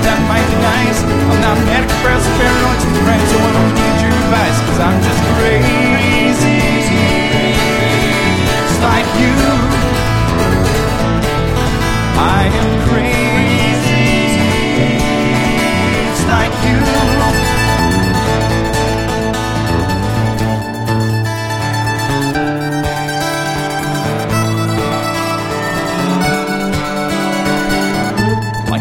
that might be nice. I'm not manic, depressed, paranoid, schizophrenic, so I don't need your advice, 'cause I'm just crazy.